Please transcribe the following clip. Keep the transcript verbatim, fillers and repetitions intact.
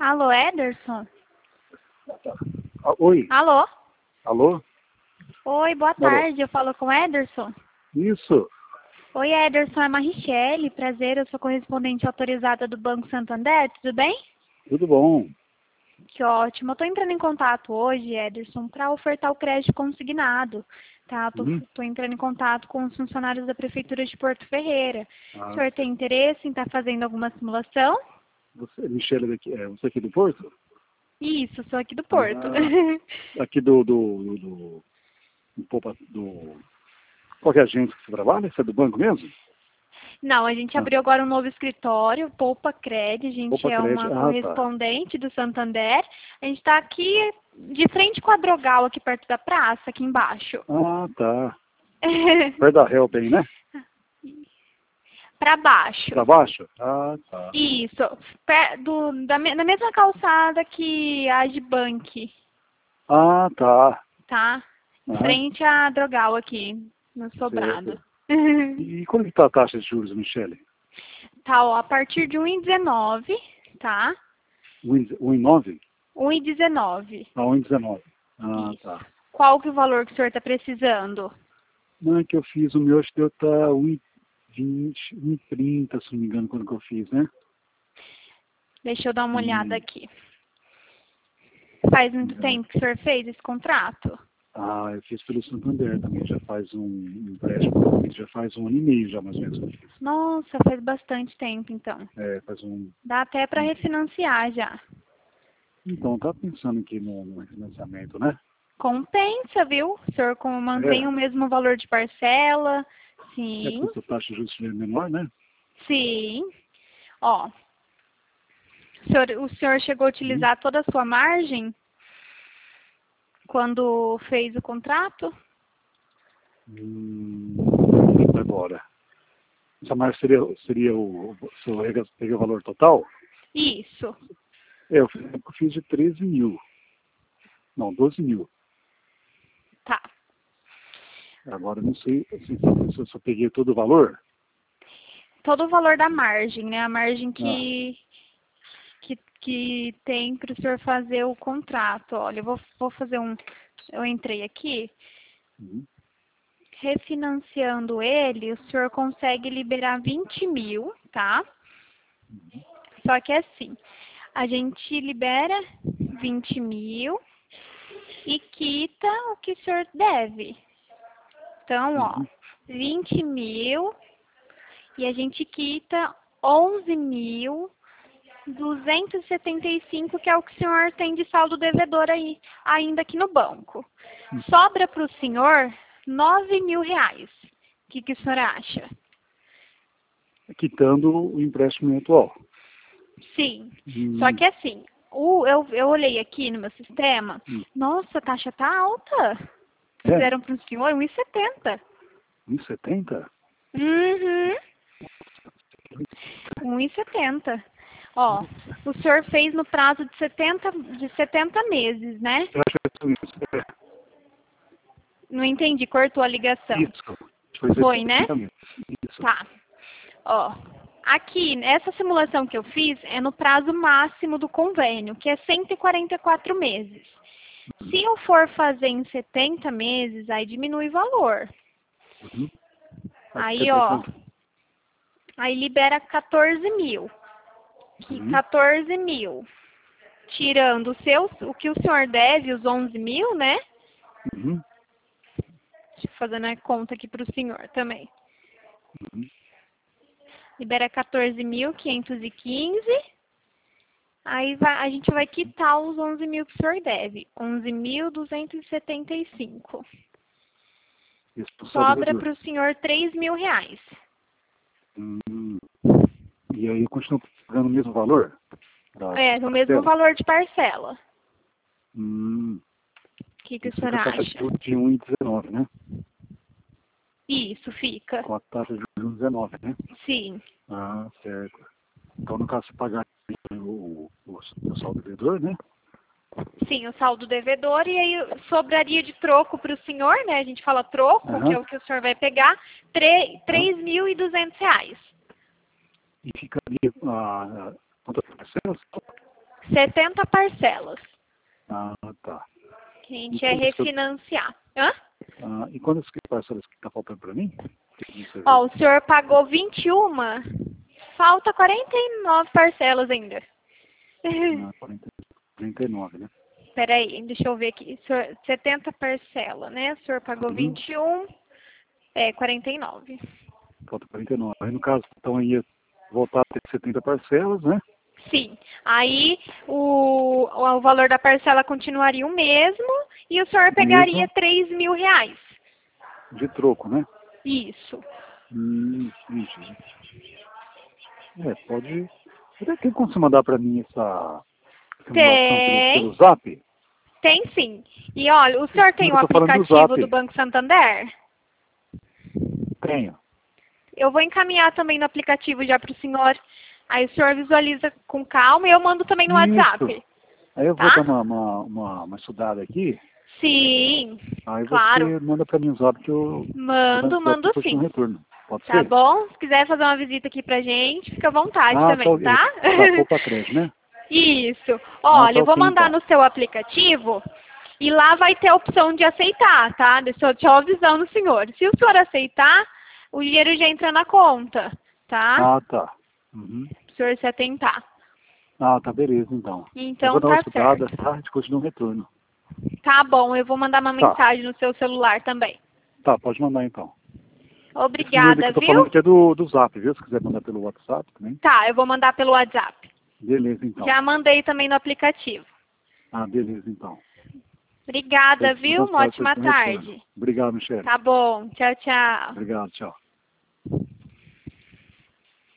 Alô, Ederson? Ah, oi. Alô? Alô? Oi, boa Alô? tarde. Eu falo com o Ederson? Isso. Oi, Ederson. É Marichele. Prazer, eu sou correspondente autorizada do Banco Santander. Tudo bem? Tudo bom. Que ótimo. Eu estou entrando em contato hoje, Ederson, para ofertar o crédito consignado. Tá? Tô, Hum. tô entrando em contato com os funcionários da Prefeitura de Porto Ferreira. Ah, O senhor tem interesse em estar fazendo alguma simulação? você, Michele, daqui, é você aqui do Porto? Isso, sou aqui do Porto. Ah, aqui do, do, do, do, do, Poupa- do... Qual que é a agência que você trabalha? Você é do banco mesmo? Não, a gente Ah, abriu agora um novo escritório, Poupa Cred, a gente Poupa é Crédito. uma Ah, tá. correspondente do Santander. A gente está aqui de frente com a Drogal, aqui perto da praça, aqui embaixo. Ah, tá. Perto da Help aí, né? Para baixo. Pra baixo? Ah, tá. Isso, pé- do, da, me- na mesma calçada que a Agibank, Ah, tá. tá? Em Aham, frente à Drogal aqui, no sobrado. certo. E como que tá a taxa de juros, Michele? Tá, ó, a partir de um e dezenove, tá? um e nove? um e dezenove. Ah, um e dezenove. Ah, Isso. tá. Qual que é o valor que o senhor está precisando? Não, é que eu fiz o meu, acho que deu tá um e vinte, um e trinta, se não me engano, quando que eu fiz, né? Deixa eu dar uma olhada E, aqui. Faz muito tempo que o senhor fez esse contrato? ah, eu fiz pelo Santander também, já faz um um empréstimo, já faz um ano e meio já mais ou menos que eu fiz. Nossa, faz bastante tempo então. É, faz um... Dá até para um- refinanciar já. Então, tá pensando aqui no, no financiamento, né? Compensa, viu? O senhor como mantém É, o mesmo valor de parcela. é Sim, porque a taxa de juros é menor, né? sim. Ó, o senhor, o senhor chegou a Hum, utilizar toda a sua margem quando fez o contrato? hum, não lembro agora. Essa margem seria, seria o, se eu rega- peguei o valor total? Isso, É, eu fiz, eu fiz de treze mil. Não, doze mil. tá. Agora eu não sei assim, se eu só peguei todo o valor. Todo o valor da margem, né? A margem Ah, que, que, que tem para o senhor fazer o contrato. Olha, eu vou, vou fazer um. Eu entrei aqui, uhum, refinanciando ele, o senhor consegue liberar vinte mil, tá? Só que é assim, a gente libera vinte mil e quita o que o senhor deve. Então, ó, uhum, vinte mil e a gente quita onze mil duzentos e setenta e cinco, que é o que o senhor tem de saldo devedor aí, ainda aqui no banco. uhum. Sobra para o senhor nove mil reais. O que, que o senhor acha? Quitando o empréstimo atual. Sim. Só Hum, que assim, o, eu, eu olhei aqui no meu sistema, hum. nossa, a taxa tá alta. É? Fizeram para o senhor um e setenta. um e setenta? Uhum. um e setenta. Ó, o senhor fez no prazo de setenta, de setenta meses, né? Eu acho que é isso. É, Não entendi, cortou a ligação. isso. Foi Foi, né? setenta mil. Isso. Tá. Ó, aqui, essa simulação que eu fiz é no prazo máximo do convênio, que é cento e quarenta e quatro meses. Se eu for fazer em setenta meses, aí diminui o valor. Uhum. Aqui Aí, quer dizer ó, quanto? aí libera quatorze mil. Que Uhum. quatorze mil. Tirando o, seu, o que o senhor deve, os onze mil, né? Uhum. Deixa eu fazer a conta aqui para o senhor também. Uhum. Libera quatorze mil quinhentos e quinze. Aí vai, a gente vai quitar os onze mil que o senhor deve. onze mil duzentos e setenta e cinco. Isso pro saldo Sobra devedor. para o senhor três mil reais. Hum. E aí eu continuo pagando o mesmo valor? Da É, no mesmo parcela? valor de parcela. Hum. O que, que o Isso senhor fica a taxa de acha? juros de um e dezenove, né? Isso, fica. Com a taxa de juros dezenove, né? Sim. Ah, certo. Então, no caso, se pagar o, o, o saldo devedor, né? Sim, o saldo devedor. E aí sobraria de troco para o senhor, né? A gente fala troco, que é Aham, o que o senhor vai pegar, aham. três mil e duzentos reais. E ficaria a quantas parcelas? setenta parcelas. Ah, tá. Que a gente E ia quantas que eu- refinanciar. Hã? Ah, e quantas que parcelas que tá faltando para mim? Que você Ó, viu? o senhor pagou vinte e um, falta quarenta e nove parcelas ainda. Ah, quarenta, quarenta e nove, né? Peraí, deixa eu ver aqui. O senhor, setenta parcelas, né? O senhor pagou Uhum. vinte e um, é, quarenta e nove. Falta quarenta e nove. Aí, no caso, então ia voltar a ter setenta parcelas, né? Sim. Aí o, o valor da parcela continuaria o mesmo e o senhor pegaria Mesmo três mil reais. de troco, né? Isso. Hum, entendi. É, pode... Tem como você mandar para mim essa simulação pelo, Tem, pelo Zap? tem sim. E olha, o senhor tem Não, o eu tô falando do aplicativo do Zap. Banco Santander? Tenho. Eu vou encaminhar também no aplicativo já para o senhor. Aí o senhor visualiza com calma e eu mando também no Isso. WhatsApp. Aí eu vou Tá? dar uma, uma, uma, uma estudada aqui. Sim, Aí claro. você manda para mim o Zap que eu Mando, vou mando depois de um sim. retorno. Pode Tá ser? bom? Se quiser fazer uma visita aqui pra gente, fica à vontade Ah, tá. também, tá? Tá, poupa crédito, né? Isso. Ah, Olha, tá eu vou ok mandar então. no seu aplicativo e lá vai ter a opção de aceitar, tá? Deixa eu te avisando, senhor. Se o senhor aceitar, o dinheiro já entra na conta, tá? Ah, tá. Uhum. Para o senhor se atentar. Ah, tá, beleza então. Eu Então vou dar uma tá estudada, certo. tá? Depois de um retorno. Tá bom, eu vou mandar uma Tá, mensagem no seu celular também. tá, pode mandar então. Esse número aqui Obrigada, que eu tô falando viu? aqui é do, do Zap, viu? Se quiser mandar pelo WhatsApp também. Tá, eu vou mandar pelo WhatsApp. Beleza então. Já mandei também no aplicativo. Ah, beleza então. Obrigada, Depois viu? mais Uma tarde, ótima depois de um retorno. tarde. Obrigado, Michele. Tá bom. Tchau, tchau. Obrigado, tchau.